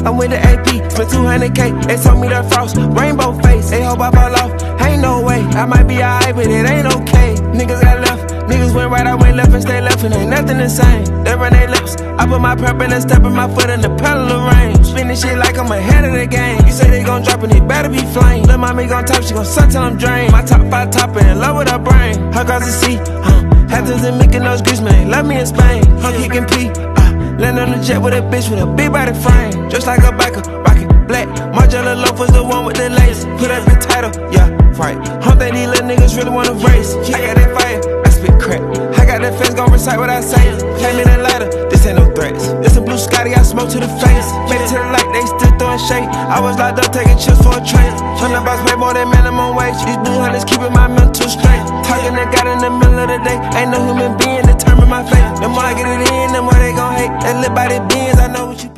I'm with the AP, spent 200K. They told me that frost, rainbow face. They hope I fall off, ain't no way. I might be alright, but it ain't okay. Niggas got left, niggas went right, I went left and stay left, and ain't nothing the same. They run their lips, I put my purple and step in my foot in the pedal of range. Spinning shit like I'm ahead of the game. You say they gon' drop and it better be flame. Lil' mommy gon' top, she gon' suck till I'm drained. My top 5 topper in love with her brain. Her cause to see, Hamptons and Mykonos, Greece, man, love me in Spain. I'm kicking P, land on the jet with a bitch with a big body frame. Just like a biker, rocket black. Margiela Loaf was the one with the lace. Put up the title, yeah, right. Hope that these little niggas really wanna race. I got that fire, I spit crack. I got that face, gon' recite what I say. Came in a lighter, this ain't no threats. It's a blue Scotty, I smoke to the face. Made it to the light, they still throwing shade. I was locked up taking chips for a train. From the boss, way more than minimum wage. These blue hunters keeping my mental straight. Talking that got in the middle of the day. Ain't no human being determine my fate. The more I get it in, the more they gon' hate. That lit by the beans, I know what you